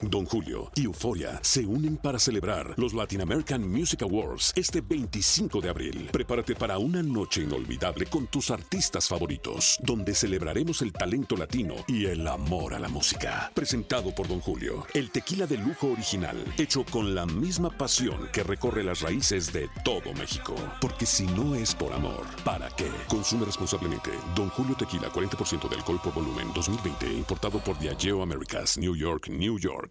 Don Julio y Euphoria se unen para celebrar los Latin American Music Awards este 25 de abril. Prepárate para una noche inolvidable con tus artistas favoritos, donde celebraremos el talento latino y el amor a la música. Presentado por Don Julio, el tequila de lujo original, hecho con la misma pasión que recorre las raíces de todo México. Porque si no es por amor, ¿para qué? Consume responsablemente. Don Julio Tequila, 40% de alcohol por volumen, 2020, importado por Diageo Americas, New York, New York.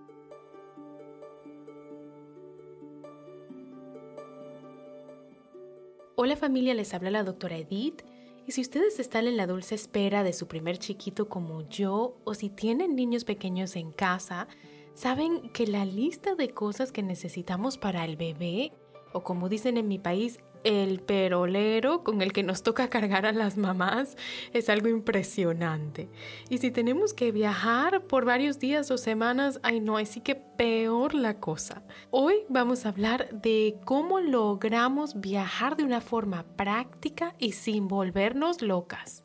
Hola familia, les habla la doctora Edith. Y si ustedes están en la dulce espera de su primer chiquito como yo, o si tienen niños pequeños en casa, saben que la lista de cosas que necesitamos para el bebé, o como dicen en mi país, el perolero con el que nos toca cargar a las mamás, es algo impresionante. Y si tenemos que viajar por varios días o semanas, ay no, así que peor la cosa. Hoy vamos a hablar de cómo logramos viajar de una forma práctica y sin volvernos locas.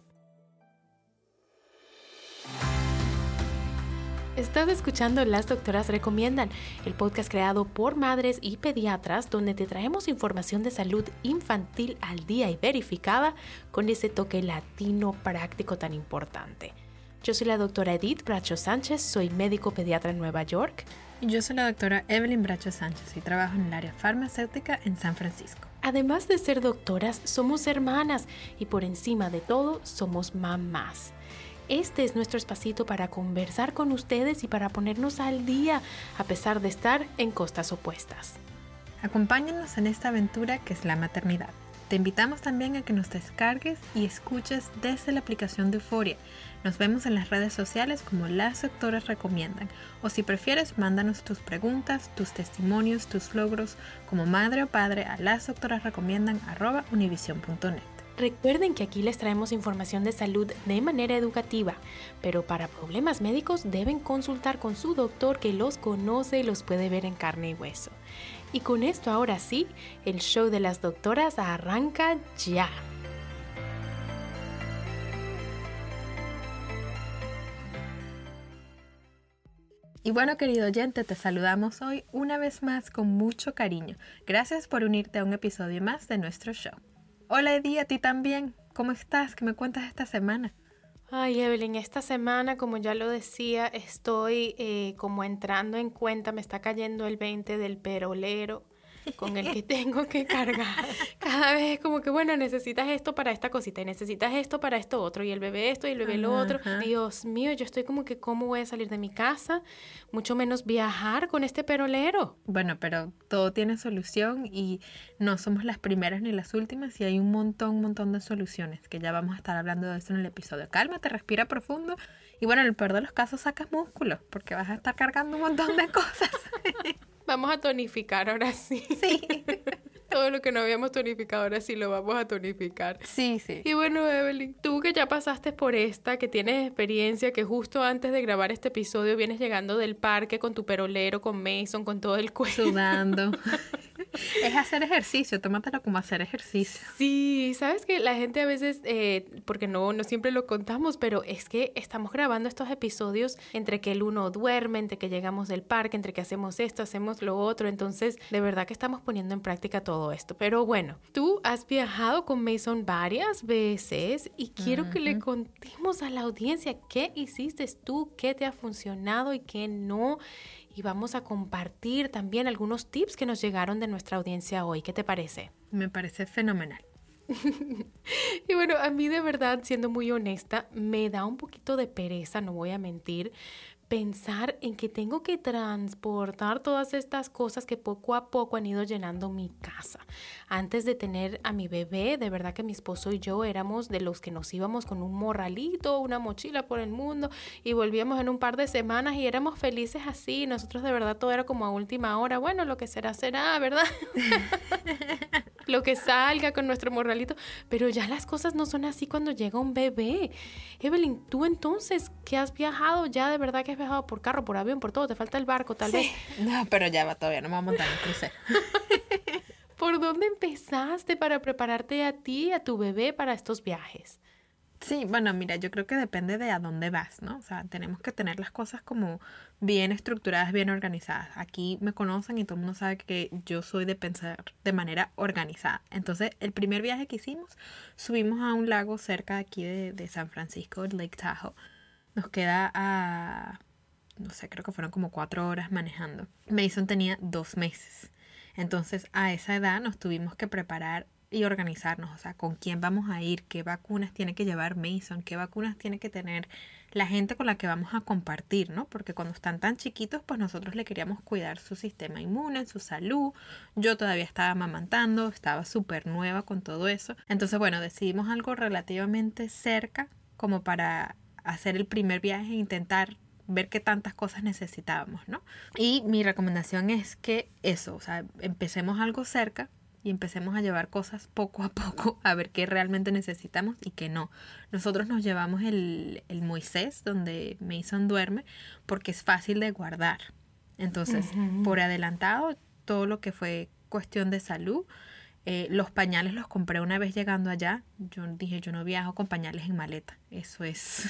Estás escuchando Las Doctoras Recomiendan, el podcast creado por madres y pediatras donde te traemos información de salud infantil al día y verificada con ese toque latino práctico tan importante. Yo soy la doctora Edith Bracho Sánchez, soy médico pediatra en Nueva York. Y yo soy la doctora Evelyn Bracho Sánchez y trabajo en el área farmacéutica en San Francisco. Además de ser doctoras, somos hermanas y por encima de todo somos mamás. Este es nuestro espacito para conversar con ustedes y para ponernos al día, a pesar de estar en costas opuestas. Acompáñanos en esta aventura que es la maternidad. Te invitamos también a que nos descargues y escuches desde la aplicación de Euphoria. Nos vemos en las redes sociales como Las Doctoras Recomiendan. O si prefieres, mándanos tus preguntas, tus testimonios, tus logros como madre o padre a lasdoctorasrecomiendan@univision.net. Recuerden que aquí les traemos información de salud de manera educativa, pero para problemas médicos deben consultar con su doctor que los conoce y los puede ver en carne y hueso. Y con esto ahora sí, el show de las doctoras arranca ya. Y bueno, querido oyente, te saludamos hoy una vez más con mucho cariño. Gracias por unirte a un episodio más de nuestro show. Hola Edith, a ti también. ¿Cómo estás? ¿Qué me cuentas esta semana? Ay, Evelyn, esta semana, como ya lo decía, estoy como entrando en cuenta, me está cayendo el 20 del perolero con el que tengo que cargar. Cada vez como que, bueno, necesitas esto para esta cosita y necesitas esto para esto otro y el bebé esto y el bebé lo otro. Dios mío, yo estoy como que, ¿cómo voy a salir de mi casa? Mucho menos viajar con este perolero. Bueno, pero todo tiene solución y no somos las primeras ni las últimas y hay un montón de soluciones que ya vamos a estar hablando de eso en el episodio. Cálmate, respira profundo y bueno, en el peor de los casos sacas músculo porque vas a estar cargando un montón de cosas. Vamos a tonificar ahora sí. Sí. Todo lo que no habíamos tonificado ahora sí lo vamos a tonificar. Sí, sí. Y bueno, Evelyn, tú que ya pasaste por esta, que tienes experiencia, que justo antes de grabar este episodio vienes llegando del parque con tu perolero, con Mason, con todo el cuello. Sudando. Es hacer ejercicio, tómatelo como hacer ejercicio. Sí, sabes que la gente a veces, porque no siempre lo contamos, pero es que estamos grabando estos episodios entre que el uno duerme, entre que llegamos del parque, entre que hacemos esto, hacemos lo otro, entonces de verdad que estamos poniendo en práctica todo esto. Pero bueno, tú has viajado con Mason varias veces y quiero que le contemos a la audiencia qué hiciste tú, qué te ha funcionado y qué no. Y vamos a compartir también algunos tips que nos llegaron de nuestra audiencia hoy. ¿Qué te parece? Me parece fenomenal. Y bueno, a mí de verdad, siendo muy honesta, me da un poquito de pereza, no voy a mentir, pensar en que tengo que transportar todas estas cosas que poco a poco han ido llenando mi casa. Antes de tener a mi bebé, de verdad que mi esposo y yo éramos de los que nos íbamos con un morralito, una mochila por el mundo y volvíamos en un par de semanas y éramos felices así. Nosotros de verdad todo era como a última hora. Bueno, lo que será, será, ¿verdad? Lo que salga con nuestro morralito. Pero ya las cosas no son así cuando llega un bebé. Evelyn, tú entonces, ¿qué has viajado? Ya de verdad que has viajado por carro, por avión, por todo. Te falta el barco, tal vez. No, pero ya va, todavía no me voy a montar en el crucero. ¿Por dónde empezaste para prepararte a ti y a tu bebé para estos viajes? Sí, bueno, mira, yo creo que depende de a dónde vas, ¿no? O sea, tenemos que tener las cosas como bien estructuradas, bien organizadas. Aquí me conocen y todo el mundo sabe que yo soy de pensar de manera organizada. Entonces, el primer viaje que hicimos, subimos a un lago cerca de aquí de San Francisco, Lake Tahoe. Nos queda a, no sé, creo que fueron como 4 horas manejando. Mason tenía 2 meses. Entonces, a esa edad nos tuvimos que preparar y organizarnos, o sea, con quién vamos a ir, qué vacunas tiene que llevar Mason, qué vacunas tiene que tener la gente con la que vamos a compartir, ¿no? Porque cuando están tan chiquitos, pues nosotros le queríamos cuidar su sistema inmune, su salud. Yo todavía estaba amamantando, estaba súper nueva con todo eso. Entonces, bueno, decidimos algo relativamente cerca como para hacer el primer viaje e intentar ver qué tantas cosas necesitábamos, ¿no? Y mi recomendación es que eso, o sea, empecemos algo cerca y empecemos a llevar cosas poco a poco a ver qué realmente necesitamos y qué no. Nosotros nos llevamos el Moisés donde Mason duerme porque es fácil de guardar. Entonces, por adelantado, todo lo que fue cuestión de salud, los pañales los compré una vez llegando allá. Yo dije, yo no viajo con pañales en maleta. Eso es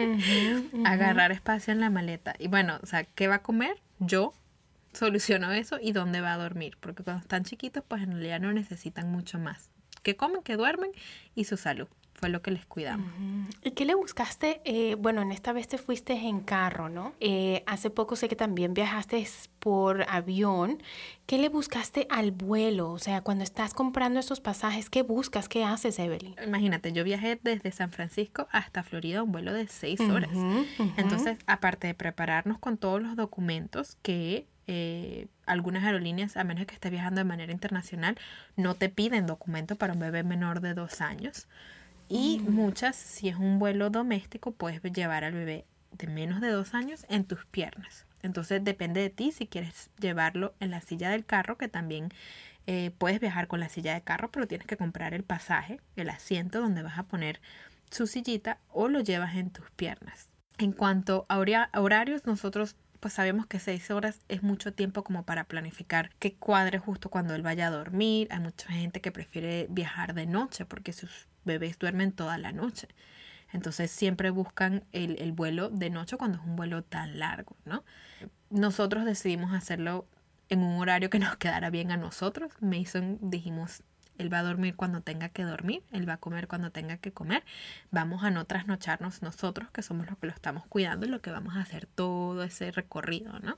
agarrar espacio en la maleta. Y bueno, o sea, ¿qué va a comer? Yo soluciono eso y dónde va a dormir. Porque cuando están chiquitos, pues en realidad no necesitan mucho más. Que comen, que duermen y su salud. Fue lo que les cuidamos. ¿Y qué le buscaste? Bueno, en esta vez te fuiste en carro, ¿no? Hace poco sé que también viajaste por avión. ¿Qué le buscaste al vuelo? O sea, cuando estás comprando esos pasajes, ¿qué buscas? ¿Qué haces, Evelyn? Imagínate, yo viajé desde San Francisco hasta Florida, un vuelo de 6 horas. Entonces, aparte de prepararnos con todos los documentos que algunas aerolíneas, a menos que estés viajando de manera internacional, no te piden documento para un bebé menor de 2 años. Y muchas, si es un vuelo doméstico, puedes llevar al bebé de menos de 2 años en tus piernas. Entonces depende de ti si quieres llevarlo en la silla del carro, que también puedes viajar con la silla de carro, pero tienes que comprar el pasaje, el asiento donde vas a poner su sillita, o lo llevas en tus piernas. En cuanto a horarios, nosotros pues sabemos que 6 horas es mucho tiempo como para planificar que cuadre justo cuando él vaya a dormir. Hay mucha gente que prefiere viajar de noche porque sus bebés duermen toda la noche. Entonces siempre buscan el vuelo de noche cuando es un vuelo tan largo, ¿no? Nosotros decidimos hacerlo en un horario que nos quedara bien a nosotros. Mason dijimos, él va a dormir cuando tenga que dormir, él va a comer cuando tenga que comer. Vamos a no trasnocharnos nosotros, que somos los que lo estamos cuidando y lo que vamos a hacer todo ese recorrido, ¿no?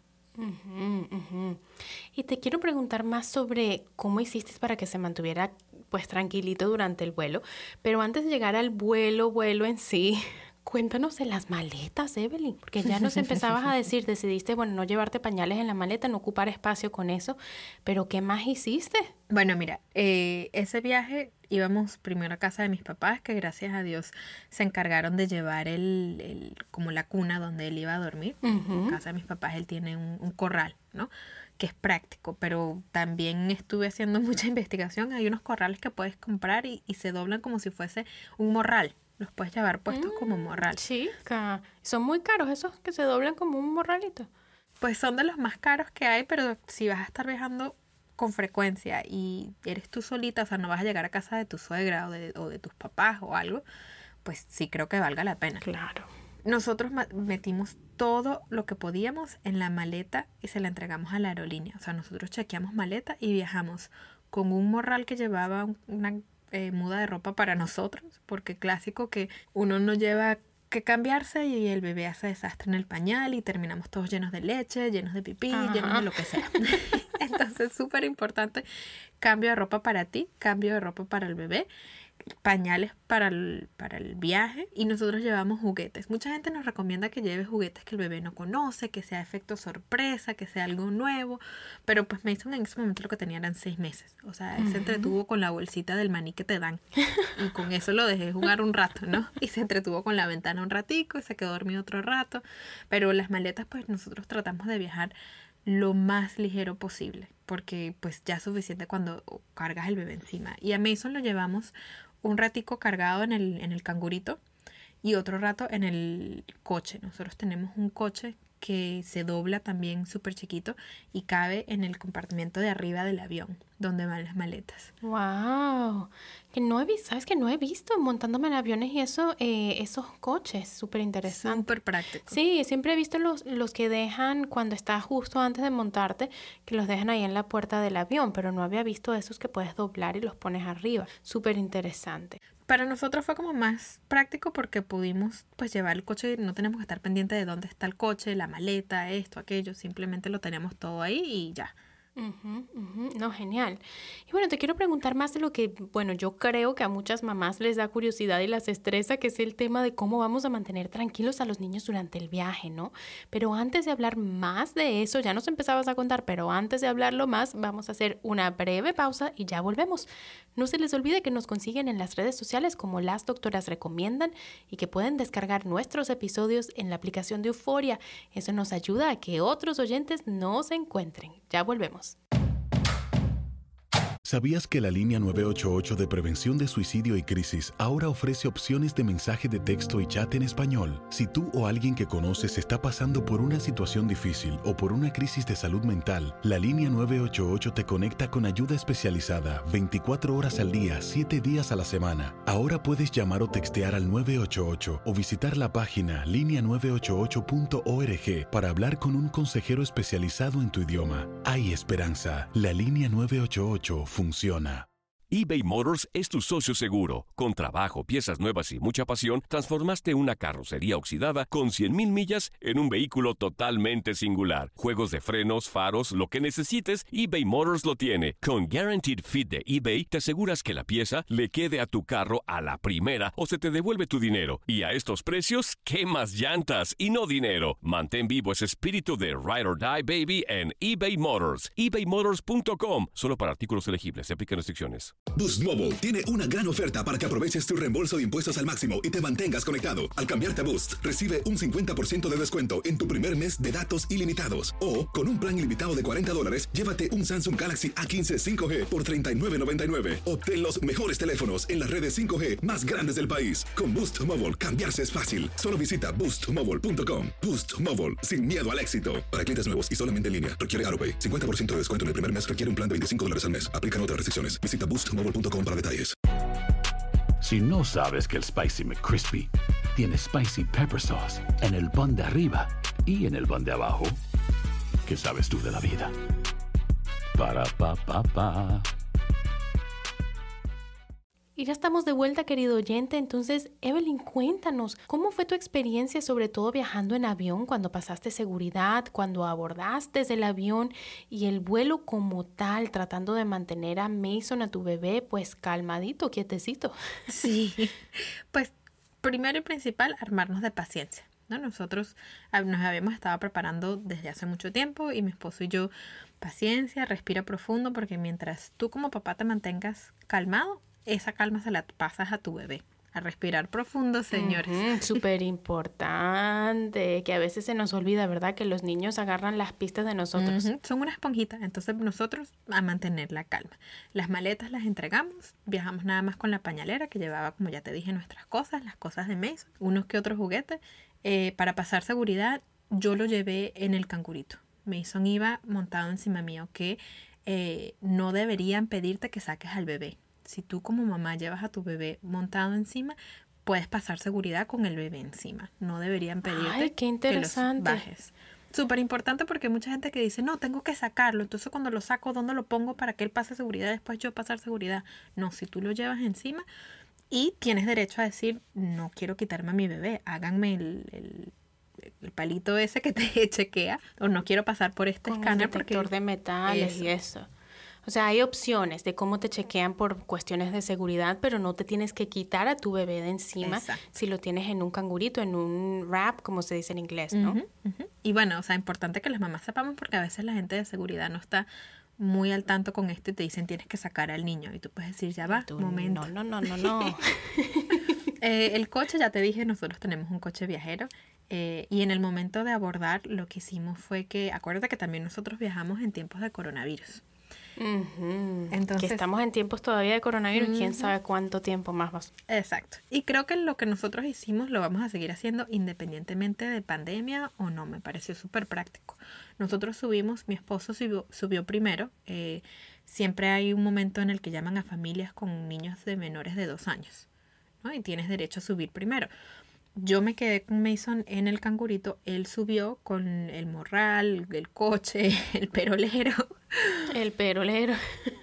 Y te quiero preguntar más sobre cómo hiciste para que se mantuviera pues tranquilito durante el vuelo. Pero antes de llegar al vuelo en sí, cuéntanos de las maletas, Evelyn, porque ya nos empezabas a decir, decidiste, bueno, no llevarte pañales en la maleta, no ocupar espacio con eso, pero ¿qué más hiciste? Bueno, mira, ese viaje íbamos primero a casa de mis papás, que gracias a Dios se encargaron de llevar como la cuna donde él iba a dormir. En casa de mis papás él tiene un corral, ¿no? Que es práctico, pero también estuve haciendo mucha investigación. Hay unos corrales que puedes comprar y se doblan como si fuese un morral. Los puedes llevar puestos como morral. Chica, son muy caros esos que se doblan como un morralito. Pues son de los más caros que hay, pero si vas a estar viajando con frecuencia y eres tú solita, o sea, no vas a llegar a casa de tu suegra o de tus papás o algo, pues sí creo que valga la pena. Claro. Nosotros metimos todo lo que podíamos en la maleta y se la entregamos a la aerolínea. O sea, nosotros chequeamos maleta y viajamos con un morral que llevaba una muda de ropa para nosotros, porque clásico que uno no lleva que cambiarse y el bebé hace desastre en el pañal y terminamos todos llenos de leche, llenos de pipí, llenos de lo que sea. Entonces, súper importante, cambio de ropa para ti, cambio de ropa para el bebé, pañales para el viaje, y nosotros llevamos juguetes. Mucha gente nos recomienda que lleves juguetes que el bebé no conoce, que sea efecto sorpresa, que sea algo nuevo, pero pues Mason en ese momento lo que tenía eran 6 meses, o sea, él se entretuvo con la bolsita del maní que te dan y con eso lo dejé jugar un rato, ¿no? Y se entretuvo con la ventana un ratico y se quedó dormido otro rato, pero las maletas pues nosotros tratamos de viajar lo más ligero posible, porque pues ya es suficiente cuando cargas el bebé encima. Y a Mason lo llevamos un ratico cargado en el cangurito y otro rato en el coche. Nosotros tenemos un coche que se dobla también súper chiquito y cabe en el compartimento de arriba del avión, donde van las maletas. ¡Wow! Que no he visto, ¿sabes que no he visto montándome en aviones y eso, esos coches? Súper interesante. Súper práctico. Sí, siempre he visto los que dejan cuando estás justo antes de montarte, que los dejan ahí en la puerta del avión, pero no había visto esos que puedes doblar y los pones arriba. Súper interesante. Para nosotros fue como más práctico porque pudimos pues llevar el coche y no tenemos que estar pendiente de dónde está el coche, la maleta, esto, aquello. Simplemente lo teníamos todo ahí y ya. No, genial. Y bueno, te quiero preguntar más de lo que, bueno, yo creo que a muchas mamás les da curiosidad y las estresa, que es el tema de cómo vamos a mantener tranquilos a los niños durante el viaje, ¿no? Pero antes de hablar más de eso, ya nos empezabas a contar, pero antes de hablarlo más, vamos a hacer una breve pausa y ya volvemos. No se les olvide que nos consiguen en las redes sociales como Las Doctoras Recomiendan y que pueden descargar nuestros episodios en la aplicación de Euforia. Eso nos ayuda a que otros oyentes nos encuentren. Ya volvemos. ¿Sabías que la línea 988 de prevención de suicidio y crisis ahora ofrece opciones de mensaje de texto y chat en español? Si tú o alguien que conoces está pasando por una situación difícil o por una crisis de salud mental, la línea 988 te conecta con ayuda especializada 24 horas al día, 7 días a la semana. Ahora puedes llamar o textear al 988 o visitar la página linea988.org para hablar con un consejero especializado en tu idioma. Hay esperanza. La línea 988 funciona. eBay Motors es tu socio seguro. Con trabajo, piezas nuevas y mucha pasión, transformaste una carrocería oxidada con 100,000 millas en un vehículo totalmente singular. Juegos de frenos, faros, lo que necesites, eBay Motors lo tiene. Con Guaranteed Fit de eBay, te aseguras que la pieza le quede a tu carro a la primera o se te devuelve tu dinero. Y a estos precios, ¿qué más llantas y no dinero? Mantén vivo ese espíritu de Ride or Die, baby, en eBay Motors. ebaymotors.com. Solo para artículos elegibles. Se aplican restricciones. Boost Mobile tiene una gran oferta para que aproveches tu reembolso de impuestos al máximo y te mantengas conectado. Al cambiarte a Boost, recibe un 50% de descuento en tu primer mes de datos ilimitados. O, con un plan ilimitado de $40, llévate un Samsung Galaxy A15 5G por $39.99. Obtén los mejores teléfonos en las redes 5G más grandes del país. Con Boost Mobile, cambiarse es fácil. Solo visita boostmobile.com. Boost Mobile, sin miedo al éxito. Para clientes nuevos y solamente en línea, requiere AutoPay. 50% de descuento en el primer mes requiere un plan de $25 al mes. Aplican otras restricciones. Visita boostmobile.com para detalles. Si no sabes que el Spicy McCrispy tiene Spicy Pepper Sauce en el pan de arriba y en el pan de abajo, ¿qué sabes tú de la vida? Para, pa, pa, pa. Y ya estamos de vuelta, querido oyente. Entonces, Evelyn, cuéntanos, ¿cómo fue tu experiencia, sobre todo viajando en avión, cuando pasaste seguridad, cuando abordaste el avión y el vuelo como tal, tratando de mantener a Mason, a tu bebé, pues calmadito, quietecito? Sí, pues primero y principal, armarnos de paciencia, ¿no? Nosotros nos habíamos estado preparando desde hace mucho tiempo y mi esposo y yo, paciencia, respira profundo, porque mientras tú como papá te mantengas calmado, esa calma se la pasas a tu bebé. A respirar profundo, señores. Súper importante, que a veces se nos olvida, ¿verdad? Que los niños agarran las pistas de nosotros. Son una esponjita, entonces nosotros a mantener la calma. Las maletas las entregamos, viajamos nada más con la pañalera que llevaba, como ya te dije, nuestras cosas, las cosas de Mason, unos que otros juguetes. Para pasar seguridad, yo lo llevé en el cangurito. Mason iba montado encima mío, que no deberían pedirte que saques al bebé. Si tú como mamá llevas a tu bebé montado encima, puedes pasar seguridad con el bebé encima. No deberían pedirte qué que los bajes. Súper importante, porque hay mucha gente que dice, no, tengo que sacarlo. Entonces cuando lo saco, ¿dónde lo pongo para que él pase seguridad? Después yo pasar seguridad. No, si tú lo llevas encima y tienes derecho a decir, no quiero quitarme a mi bebé. Háganme el palito ese que te chequea. O no quiero pasar por este escáner. Con detector de metales y eso. O sea, hay opciones de cómo te chequean por cuestiones de seguridad, pero no te tienes que quitar a tu bebé de encima. Exacto. Si lo tienes en un cangurito, en un wrap, como se dice en inglés, ¿no? Y bueno, o sea, importante que las mamás sepamos, porque a veces la gente de seguridad no está muy al tanto con esto y te dicen tienes que sacar al niño. Y tú puedes decir, ya va, un momento. No. El coche, ya te dije, nosotros tenemos un coche viajero. Y en el momento de abordar, lo que hicimos fue que, acuérdate que también nosotros viajamos en tiempos de coronavirus. Entonces, que estamos en tiempos todavía de coronavirus y quién sabe cuánto tiempo más va. Exacto. Y creo que lo que nosotros hicimos lo vamos a seguir haciendo independientemente de pandemia o no. Me pareció súper práctico. Nosotros subimos, mi esposo subió primero. Siempre hay un momento en el que llaman a familias con niños de menores de 2 años, ¿no? Y tienes derecho a subir primero. Yo me quedé con Mason en el cangurito. Él subió con el morral, el coche, el perolero. El perolero.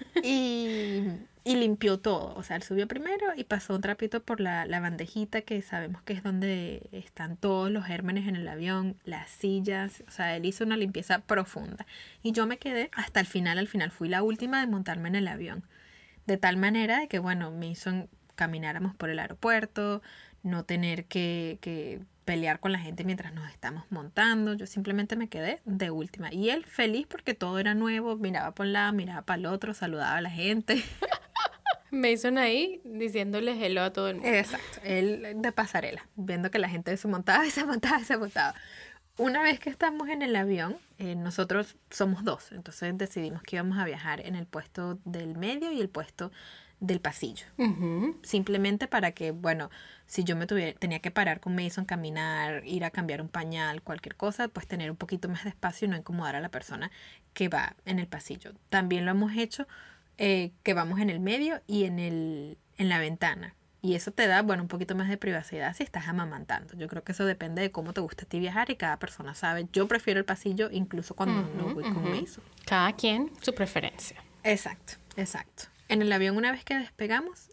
Y limpió todo. O sea, él subió primero y pasó un trapito por la bandejita que sabemos que es donde están todos los gérmenes en el avión, las sillas. O sea, él hizo una limpieza profunda. Y yo me quedé hasta el final. Al final fui la última de montarme en el avión. De tal manera de que, bueno, Mason camináramos por el aeropuerto, no tener que pelear con la gente mientras nos estamos montando. Yo simplemente me quedé de última. Y él feliz porque todo era nuevo, miraba por un lado, miraba para el otro, saludaba a la gente. Mason ahí diciéndole hello a todo el mundo. Exacto, él de pasarela, viendo que la gente se montaba y se montaba y se montaba. Una vez que estamos en el avión, nosotros somos 2, entonces decidimos que íbamos a viajar en el puesto del medio y el puesto del pasillo. Simplemente para que, bueno, si yo tenía que parar con Mason, caminar, ir a cambiar un pañal, cualquier cosa, pues tener un poquito más de espacio y no incomodar a la persona que va en el pasillo. También lo hemos hecho que vamos en el medio y en la ventana. Y eso te da, bueno, un poquito más de privacidad si estás amamantando. Yo creo que eso depende de cómo te gusta a ti viajar y cada persona sabe. Yo prefiero el pasillo incluso cuando no voy con Mason. Cada quien su preferencia. Exacto, exacto. En el avión, una vez que despegamos,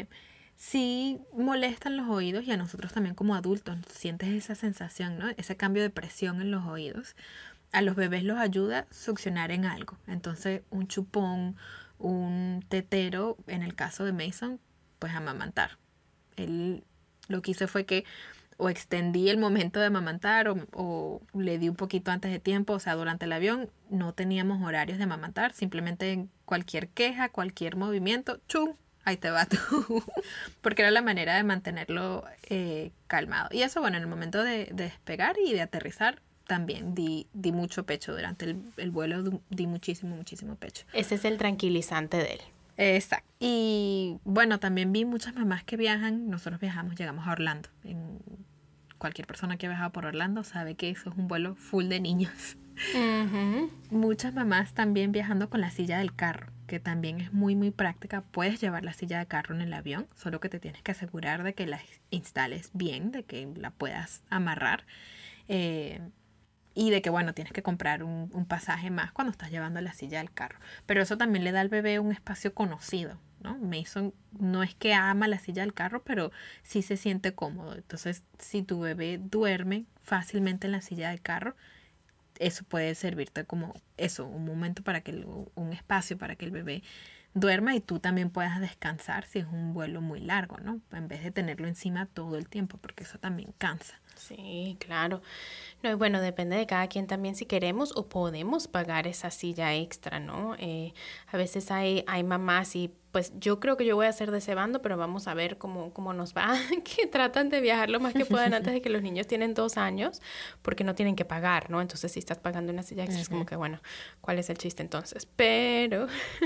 sí molestan los oídos y a nosotros también como adultos sientes esa sensación, ¿no? Ese cambio de presión en los oídos. A los bebés los ayuda a succionar en algo. Entonces, un chupón, un tetero, en el caso de Mason, pues amamantar. Él lo que hice fue que o extendí el momento de amamantar o le di un poquito antes de tiempo. O sea, durante el avión no teníamos horarios de amamantar. Simplemente cualquier queja, cualquier movimiento, ¡chum! Ahí te va tú. Porque era la manera de mantenerlo calmado. Y eso, bueno, en el momento de despegar y de aterrizar, también di mucho pecho. Durante el vuelo di muchísimo pecho. Ese es el tranquilizante de él. Exacto. Y bueno, también vi muchas mamás que viajan. Nosotros llegamos a Orlando. Cualquier persona que ha viajado por Orlando sabe que eso es un vuelo full de niños. Muchas mamás también viajando con la silla del carro, que también es muy práctica. Puedes llevar la silla de carro en el avión, solo que te tienes que asegurar de que la instales bien, de que la puedas amarrar. Y de que, bueno, tienes que comprar un pasaje más cuando estás llevando la silla del carro. Pero eso también le da al bebé un espacio conocido, ¿no? Mason no es que ama la silla del carro, pero sí se siente cómodo. Entonces, si tu bebé duerme fácilmente en la silla del carro, eso puede servirte como eso, un momento un espacio para que el bebé duerma y tú también puedas descansar si es un vuelo muy largo, ¿no? En vez de tenerlo encima todo el tiempo, porque eso también cansa. Sí, claro. No, y bueno, depende de cada quien también si queremos o podemos pagar esa silla extra, ¿no? A veces hay mamás y pues yo creo que yo voy a ser de ese bando, pero vamos a ver cómo nos va, que tratan de viajar lo más que puedan antes de que los niños tienen 2 años, porque no tienen que pagar, ¿no? Entonces, si estás pagando una silla extra, es como que, bueno, ¿cuál es el chiste entonces? Exacto.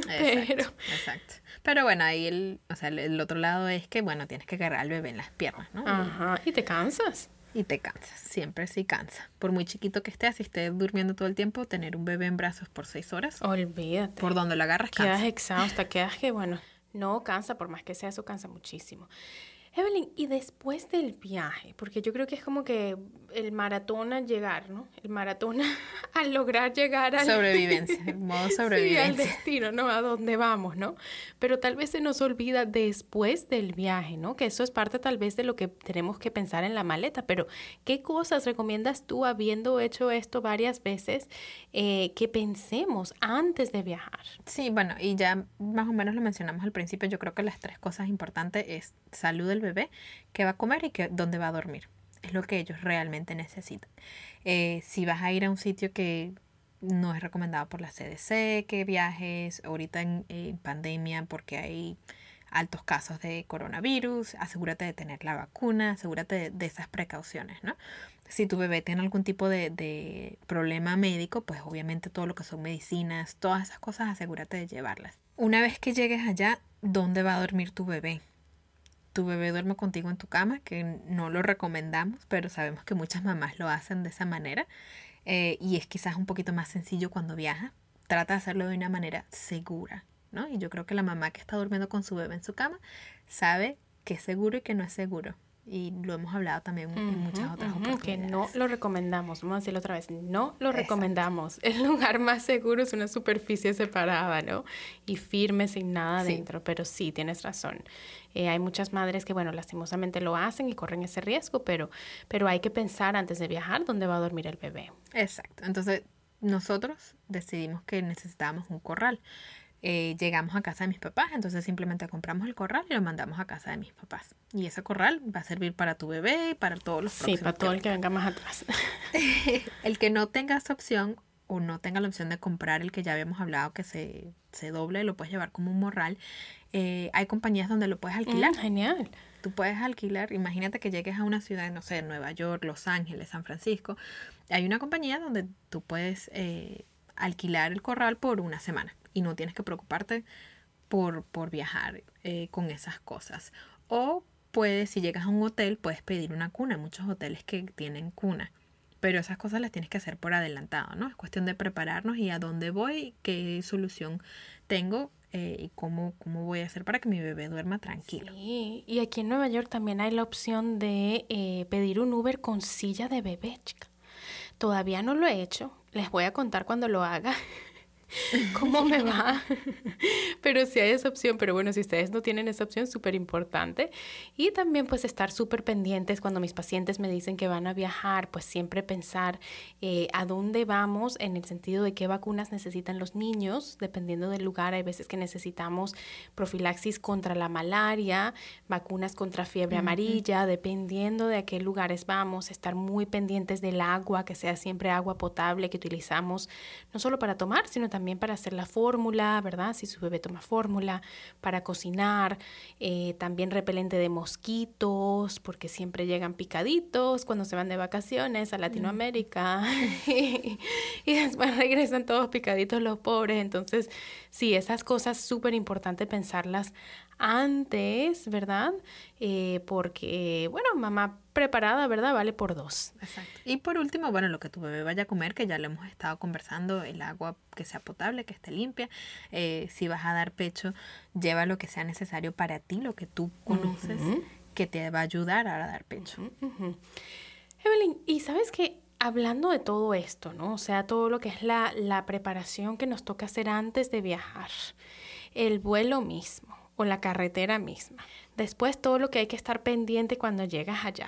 Pero bueno, ahí el otro lado es que, bueno, tienes que agarrar al bebé en las piernas, ¿no? Ajá, y te cansas. Y te cansas, siempre sí cansa. Por muy chiquito que estés, si estés durmiendo todo el tiempo, tener un bebé en brazos por 6 horas. Olvídate. Por donde lo agarras, cansa. Quedas exhausta, quedas que, bueno, no cansa, por más que sea, eso cansa muchísimo. Evelyn, y después del viaje, porque yo creo que es como que el maratón al llegar, ¿no? El maratón al lograr llegar al... Sobrevivencia, el modo sobrevivencia. Sí, al destino, ¿no? A dónde vamos, ¿no? Pero tal vez se nos olvida después del viaje, ¿no? Que eso es parte tal vez de lo que tenemos que pensar en la maleta, pero ¿qué cosas recomiendas tú, habiendo hecho esto varias veces, que pensemos antes de viajar? Sí, bueno, y ya más o menos lo mencionamos al principio. Yo creo que las 3 cosas importantes es salud del bebé, qué va a comer y dónde va a dormir. Es lo que ellos realmente necesitan. Si vas a ir a un sitio que no es recomendado por la CDC, que viajes ahorita en pandemia porque hay altos casos de coronavirus, asegúrate de tener la vacuna, asegúrate de esas precauciones, ¿no? Si tu bebé tiene algún tipo de problema médico, pues obviamente todo lo que son medicinas, todas esas cosas, asegúrate de llevarlas. Una vez que llegues allá, ¿dónde va a dormir tu bebé? Tu bebé duerme contigo en tu cama, que no lo recomendamos, pero sabemos que muchas mamás lo hacen de esa manera. Y es quizás un poquito más sencillo cuando viaja. Trata de hacerlo de una manera segura, ¿no? Y yo creo que la mamá que está durmiendo con su bebé en su cama sabe que es seguro y que no es seguro. Y lo hemos hablado también en muchas otras oportunidades. Que no lo recomendamos, vamos a decirlo otra vez, no lo recomendamos. El lugar más seguro es una superficie separada, ¿no? Y firme, sin nada dentro, pero sí, tienes razón. Hay muchas madres que, bueno, lastimosamente lo hacen y corren ese riesgo, pero hay que pensar antes de viajar dónde va a dormir el bebé. Exacto, entonces nosotros decidimos que necesitábamos un corral. Llegamos a casa de mis papás, entonces simplemente compramos el corral y lo mandamos a casa de mis papás. Y ese corral va a servir para tu bebé y para todos los próximos. Sí, para todo el que venga más atrás. El que no tenga esa opción o no tenga la opción de comprar el que ya habíamos hablado que se doble, lo puedes llevar como un morral. Hay compañías donde lo puedes alquilar. Genial. Tú puedes alquilar, imagínate que llegues a una ciudad, no sé, Nueva York, Los Ángeles, San Francisco. Hay una compañía donde tú puedes alquilar el corral por una semana. Y no tienes que preocuparte por viajar con esas cosas. O si llegas a un hotel, puedes pedir una cuna. Hay muchos hoteles que tienen cuna. Pero esas cosas las tienes que hacer por adelantado, ¿no? Es cuestión de prepararnos y a dónde voy, qué solución tengo y cómo voy a hacer para que mi bebé duerma tranquilo. Sí, y aquí en Nueva York también hay la opción de pedir un Uber con silla de bebé, chica. Todavía no lo he hecho. Les voy a contar cuando lo haga. ¿Cómo me va? Pero sí hay esa opción, pero bueno, si ustedes no tienen esa opción, súper importante. Y también pues estar súper pendientes cuando mis pacientes me dicen que van a viajar, pues siempre pensar a dónde vamos en el sentido de qué vacunas necesitan los niños, dependiendo del lugar. Hay veces que necesitamos profilaxis contra la malaria, vacunas contra fiebre amarilla, dependiendo de a qué lugares vamos, estar muy pendientes del agua, que sea siempre agua potable que utilizamos, no solo para tomar, sino también para hacer la fórmula, ¿verdad? Si su bebé toma fórmula, para cocinar, también repelente de mosquitos, porque siempre llegan picaditos cuando se van de vacaciones a Latinoamérica y después regresan todos picaditos los pobres. Entonces, sí, esas cosas súper importante pensarlas antes, ¿verdad? Porque, bueno, mamá preparada, ¿verdad? Vale por dos. Exacto. Y por último, bueno, lo que tu bebé vaya a comer, que ya lo hemos estado conversando, el agua que sea potable, que esté limpia. Si vas a dar pecho, lleva lo que sea necesario para ti, lo que tú conoces, que te va a ayudar a dar pecho. Evelyn, ¿y sabes qué? Hablando de todo esto, ¿no? O sea, todo lo que es la preparación que nos toca hacer antes de viajar, el vuelo mismo o la carretera misma. Después todo lo que hay que estar pendiente cuando llegas allá.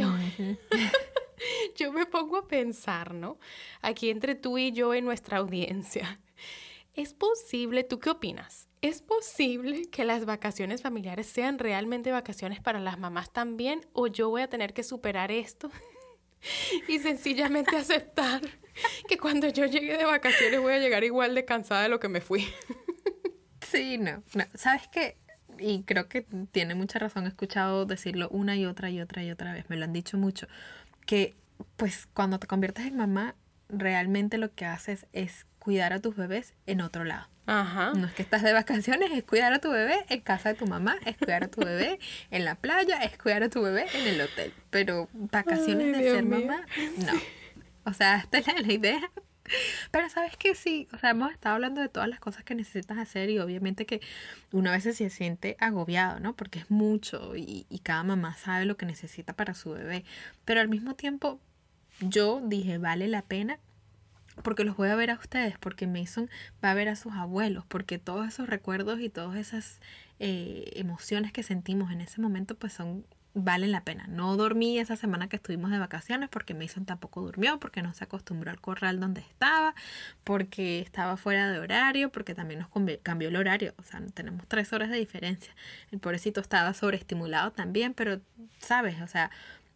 Yo me pongo a pensar, ¿no? Aquí entre tú y yo en nuestra audiencia. ¿Es posible, tú qué opinas? ¿Es posible que las vacaciones familiares sean realmente vacaciones para las mamás también? ¿O yo voy a tener que superar esto y sencillamente aceptar que cuando yo llegue de vacaciones voy a llegar igual de cansada de lo que me fui? Sí, no. ¿Sabes qué? Y creo que tiene mucha razón. He escuchado decirlo una y otra vez. Me lo han dicho mucho. Que, pues, cuando te conviertes en mamá, realmente lo que haces es cuidar a tus bebés en otro lado. Ajá. No es que estás de vacaciones, es cuidar a tu bebé en casa de tu mamá, es cuidar a tu bebé en la playa, es cuidar a tu bebé en el hotel. Pero vacaciones de ser mamá, no. O sea, esta es la idea. Pero sabes que sí, o sea, hemos estado hablando de todas las cosas que necesitas hacer y obviamente que uno a veces se siente agobiado, ¿no? Porque es mucho y cada mamá sabe lo que necesita para su bebé. Pero al mismo tiempo yo dije, vale la pena porque los voy a ver a ustedes, porque Mason va a ver a sus abuelos, porque todos esos recuerdos y todas esas emociones que sentimos en ese momento pues valen la pena. No dormí esa semana que estuvimos de vacaciones porque Mason tampoco durmió, porque no se acostumbró al corral donde estaba, porque estaba fuera de horario, porque también nos cambió el horario. O sea, tenemos 3 horas de diferencia. El pobrecito estaba sobreestimulado también, pero, ¿sabes? O sea,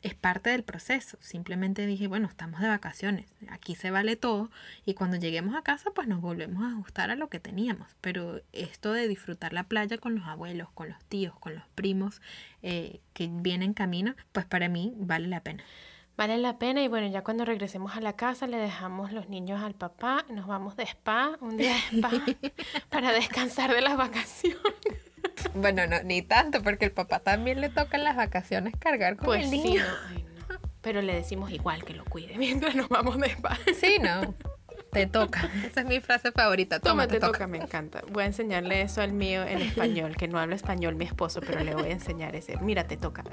es parte del proceso. Simplemente dije, bueno, estamos de vacaciones, aquí se vale todo y cuando lleguemos a casa pues nos volvemos a ajustar a lo que teníamos. Pero esto de disfrutar la playa con los abuelos, con los tíos, con los primos que vienen camino, pues para mí vale la pena. Vale la pena y bueno, ya cuando regresemos a la casa le dejamos los niños al papá, nos vamos de spa, un día de spa para descansar de las vacaciones. Bueno, no, ni tanto, porque el papá también le toca en las vacaciones cargar con el niño. Sí, no. Pero le decimos igual que lo cuide mientras nos vamos de spa. Sí, no, te toca. Esa es mi frase favorita. Toma, te toca, me encanta. Voy a enseñarle eso al mío en español, que no habla español mi esposo, pero le voy a enseñar ese. Mira, te toca.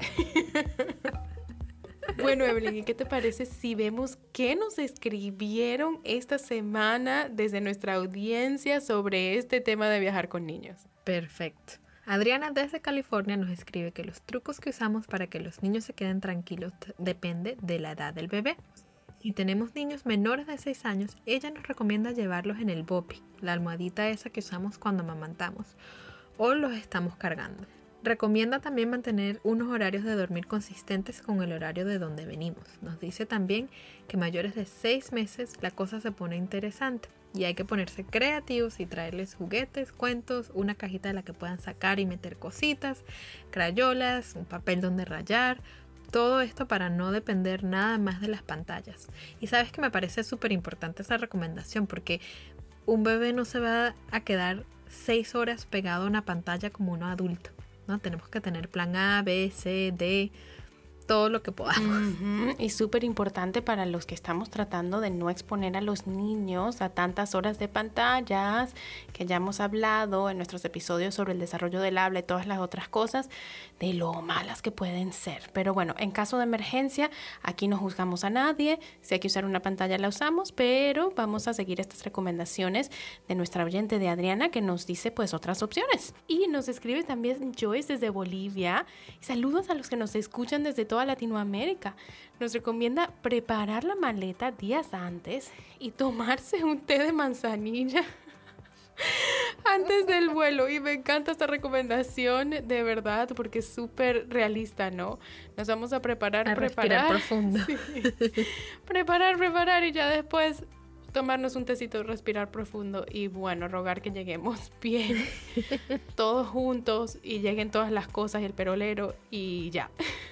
Bueno, Evelyn, ¿y qué te parece si vemos qué nos escribieron esta semana desde nuestra audiencia sobre este tema de viajar con niños? Perfecto. Adriana desde California nos escribe que los trucos que usamos para que los niños se queden tranquilos depende de la edad del bebé. Si tenemos niños menores de 6 años, ella nos recomienda llevarlos en el bopi, la almohadita esa que usamos cuando amamantamos, o los estamos cargando. Recomienda también mantener unos horarios de dormir consistentes con el horario de donde venimos. Nos dice también que mayores de 6 meses la cosa se pone interesante y hay que ponerse creativos y traerles juguetes, cuentos, una cajita de la que puedan sacar y meter cositas, crayolas, un papel donde rayar. Todo esto para no depender nada más de las pantallas. Y sabes que me parece súper importante esa recomendación porque un bebé no se va a quedar 6 horas pegado a una pantalla como uno adulto, ¿no? Tenemos que tener plan A, B, C, D, todo lo que podamos. Y súper importante para los que estamos tratando de no exponer a los niños a tantas horas de pantallas, que ya hemos hablado en nuestros episodios sobre el desarrollo del habla y todas las otras cosas, de lo malas que pueden ser. Pero bueno, en caso de emergencia, aquí no juzgamos a nadie. Si hay que usar una pantalla, la usamos, pero vamos a seguir estas recomendaciones de nuestra oyente de Adriana, que nos dice pues otras opciones. Y nos escribe también Joyce desde Bolivia. Saludos a los que nos escuchan desde toda Latinoamérica. Nos recomienda preparar la maleta días antes y tomarse un té de manzanilla antes del vuelo. Y me encanta esta recomendación, de verdad, porque es súper realista, ¿no? Nos vamos a preparar. Respirar profundo. Sí. Preparar y ya después tomarnos un tecito, respirar profundo y bueno, rogar que lleguemos bien todos juntos y lleguen todas las cosas y el perolero y ya.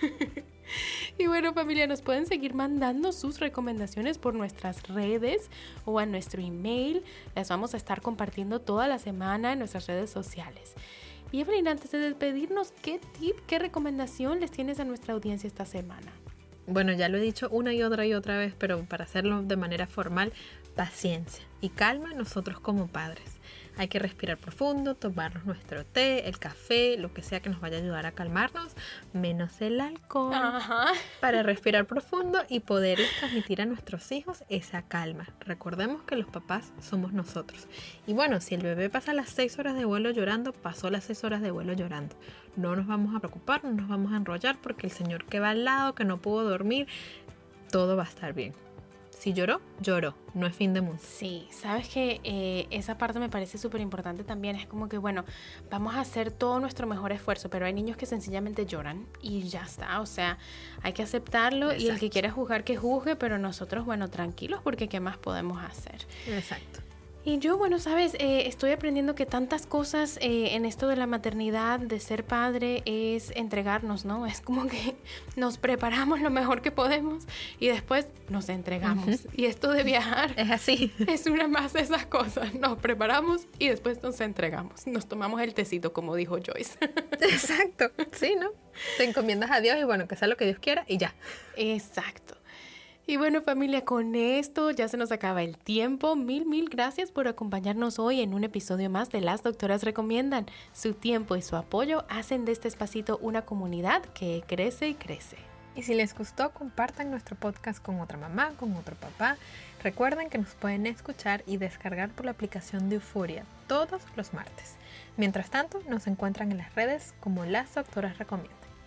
Y bueno, familia, nos pueden seguir mandando sus recomendaciones por nuestras redes o a nuestro email. Las vamos a estar compartiendo toda la semana en nuestras redes sociales. Y Evelyn, antes de despedirnos, ¿qué tip, qué recomendación les tienes a nuestra audiencia esta semana? Bueno, ya lo he dicho una y otra vez, pero para hacerlo de manera formal, paciencia y calma nosotros como padres. Hay que respirar profundo, tomarnos nuestro té, el café, lo que sea que nos vaya a ayudar a calmarnos, menos el alcohol, para respirar profundo y poderles transmitir a nuestros hijos esa calma. Recordemos que los papás somos nosotros. Y bueno, si el bebé pasa las 6 horas de vuelo llorando, pasó las 6 horas de vuelo llorando. No nos vamos a preocupar, no nos vamos a enrollar porque el señor que va al lado, que no pudo dormir, todo va a estar bien. Si lloró, no es fin de mundo. Sí, sabes que esa parte me parece súper importante también. Es como que, bueno, vamos a hacer todo nuestro mejor esfuerzo, pero hay niños que sencillamente lloran y ya está. O sea, hay que aceptarlo. Exacto. Y el que quiera juzgar, que juzgue, pero nosotros, bueno, tranquilos, porque ¿qué más podemos hacer? Exacto. Y yo, bueno, sabes, estoy aprendiendo que tantas cosas en esto de la maternidad, de ser padre, es entregarnos, ¿no? Es como que nos preparamos lo mejor que podemos y después nos entregamos. Y esto de viajar es así. Es una más de esas cosas. Nos preparamos y después nos entregamos. Nos tomamos el tecito, como dijo Joyce. Exacto. Sí, ¿no? Te encomiendas a Dios y bueno, que sea lo que Dios quiera y ya. Exacto. Y bueno, familia, con esto ya se nos acaba el tiempo. Mil gracias por acompañarnos hoy en un episodio más de Las Doctoras Recomiendan. Su tiempo y su apoyo hacen de este espacito una comunidad que crece y crece. Y si les gustó, compartan nuestro podcast con otra mamá, con otro papá. Recuerden que nos pueden escuchar y descargar por la aplicación de Euforia todos los martes. Mientras tanto, nos encuentran en las redes como Las Doctoras Recomiendan.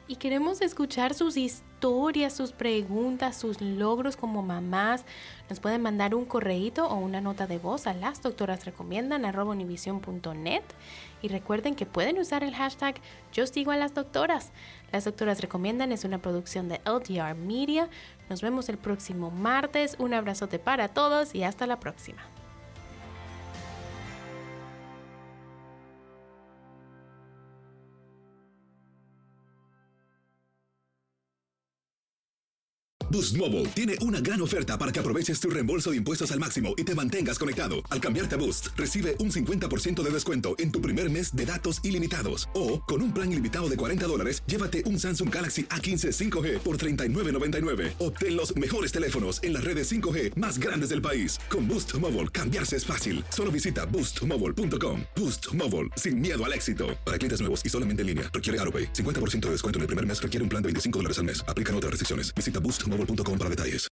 Y queremos escuchar sus historias, sus preguntas, sus logros como mamás. Nos pueden mandar un correíto o una nota de voz a lasdoctorasrecomiendan@univision.net. Y recuerden que pueden usar el hashtag Yo sigo a las doctoras. Las Doctoras Recomiendan es una producción de LDR Media. Nos vemos el próximo martes. Un abrazote para todos y hasta la próxima. Boost Mobile tiene una gran oferta para que aproveches tu reembolso de impuestos al máximo y te mantengas conectado. Al cambiarte a Boost, recibe un 50% de descuento en tu primer mes de datos ilimitados. O, con un plan ilimitado de $40, llévate un Samsung Galaxy A15 5G por $39.99. Obtén los mejores teléfonos en las redes 5G más grandes del país. Con Boost Mobile, cambiarse es fácil. Solo visita boostmobile.com. Boost Mobile, sin miedo al éxito. Para clientes nuevos y solamente en línea, requiere AroPay. 50% de descuento en el primer mes requiere un plan de $25 al mes. Aplican otras restricciones. Visita boostmobile.com para detalles.